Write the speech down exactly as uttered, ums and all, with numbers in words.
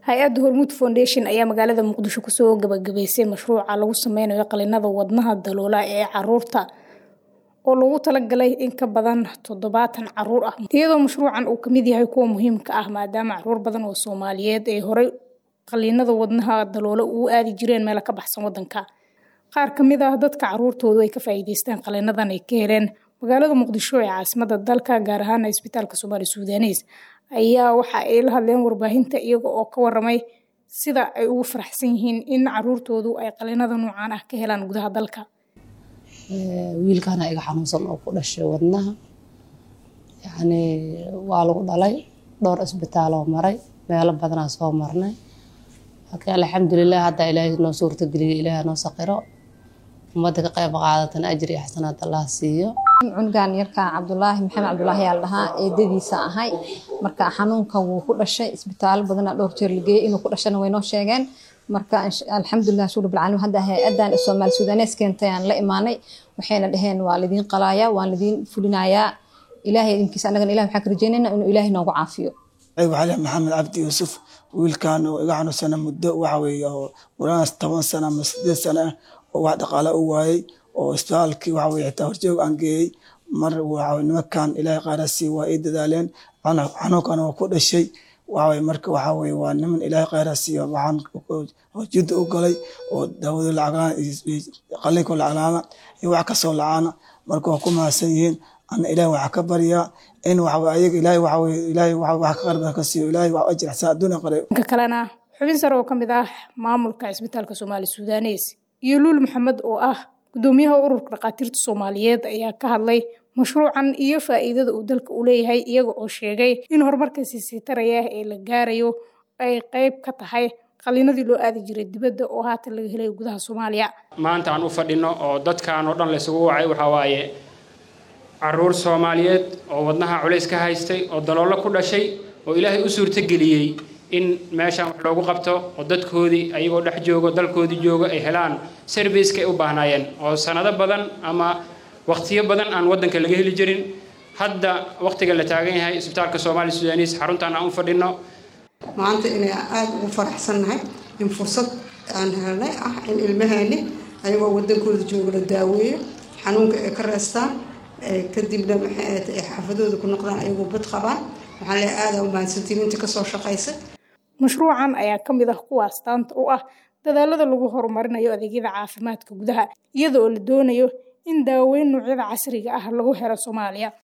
Hay'adda Hormuud Foundation ayaa magaalada Muqdisho ku soo gabagabaysay mashruuca lagu sameynayo qaliinada wadnaha daloola ee carruurta oo loogu talagalay in ka badan toddobaatan carruur ah. Iyadoo mashruucan uu ka mid yahay kuwa muhiimka ah maadaama carruur badan oo Soomaaliyeed ay horey qaliinada wadnaha daloola ugu aadi jireen meel ka baxsan wadanka. Qaar ka mid ah dadka carruurtoodu ay ka faa'iideystaan qaliinadan ay ka heleen magaalada Muqdisho ee caasimadda dalka gaar ahaan isbitaalka Soomaali Suudaneys ayaa waxa ay la hadleen warbaahinta iyaga oo ka waramay sida ay ugu faraxsan yihiin in carruurtoodu ay qaliinada noocan ah ka helaan gudaha dalka. wiilkana iga xanuunsan oo ku dhashay wadnaha yani waa lagu dhalay dhowr isbitaal oo maray meelo badan aan soo marnay laakiin alxamdulillah hadda ilaahay noo suurta geliyay ilaahay noo saqiro ummadda ka qayb qaadatan ajri iyo xasanaad Allah siiyo. Cunugan yarka Cabdullaahi Maxamed Cabdullaahi ayaa la dhahaa eedadiisa ahay marka xanuunka wuu ku dhashay isbitaal badan dhowr jeer la geeyay inuu ku dhashana way noo sheegeen marka alxamdulillah shukr bil caalamiin hadda hay'adan Soomaali Suudaneys keentay aan la imaanay waxayna dhaheen waa lidin qalaaya waan lidin fulinayaa ilaahay idinkiisa anaga ilaahay waxa ka rajaynaynaa inuu ilaahay noogu caafiyo. ayuu xalay Maxamed Cabdi Yuusuf wiilkan oo iga xanuunsan muddo waxa weeye oo walaas toban sano ama siddeed sano oo wax dhaqaale u waayay oo isbitaalkii waxa weeye xitaa horjoog aan geeyay mar waxa nimankan ilaahay qaarasi waa ay dadaaleen ana xanuunkan oo ku dhashay waxa weeye marka waxa weeye waa niman ilaahay qaarasi waxaan hojid u galay oo daawada lacagaan qalliinka lacagaana iyo wax ka soo lacaana marka waa ku maasan yihiin ana ilaahay waxa ka bariya in waxa ayaga ilaahay waxa weeye ilaahay waxa ka qarba ka siiyo ilaahay waa ajir xasan adduunka qaray ka kalena xubin sare oo ka mid ah maamulka isbitaalka Soomaali Suudaneys iyo Luul Maxamed oo ah gudoomiyaha ururka dhaqaatiirta Soomaaliyeed ayaa ka hadlay mashruucan iyo faa'iidada uu dalka u leeyahay iyaga oo sheegay in horumarka sii taraya ee la gaarayo ay qayb ka tahay qaliinadii loo aadi jiray dibadda oo haatan laga helay gudaha Soomaaliya. maanta aan u fadhino oo dadkaan oo dhan la isugu wacay waxa waaye carruur Soomaaliyeed oo wadnaha culays ka haystay oo daloolo ku dhashay oo ilaahay u suurta geliyay in meeshan wax loogu qabto oo dadkoodii ayagoo dhex joogo dalkoodii joogo ay helaan service-ka ay u baahnayeen oo sanado badan ama waqtiyo badan aan wadanka laga heli jirin hadda waqtiga la taagan yahay isbitaalka Soomaali Suudaneys xaruntan aan u fadhino maanta inay aad ugu faraxsanahay in fursad aan helnay ah in ilmaheeni ayagoo wadankooda joogo la daaweeyo xanuunka ay ka reestaan kadibna maxay xafadooda ku noqdaan ayagoo bad qabaan waxaan leeyahay aad u mahadsantiin inta ka soo shaqaysay. Mashruucan ayaa ka mid ah kuwa astaanta u ah dadaalada lagu horumarinayo adeegyada caafimaadka gudaha iyadoo la doonayo in daaweyn noocyada casriga ah lagu helo Soomaaliya.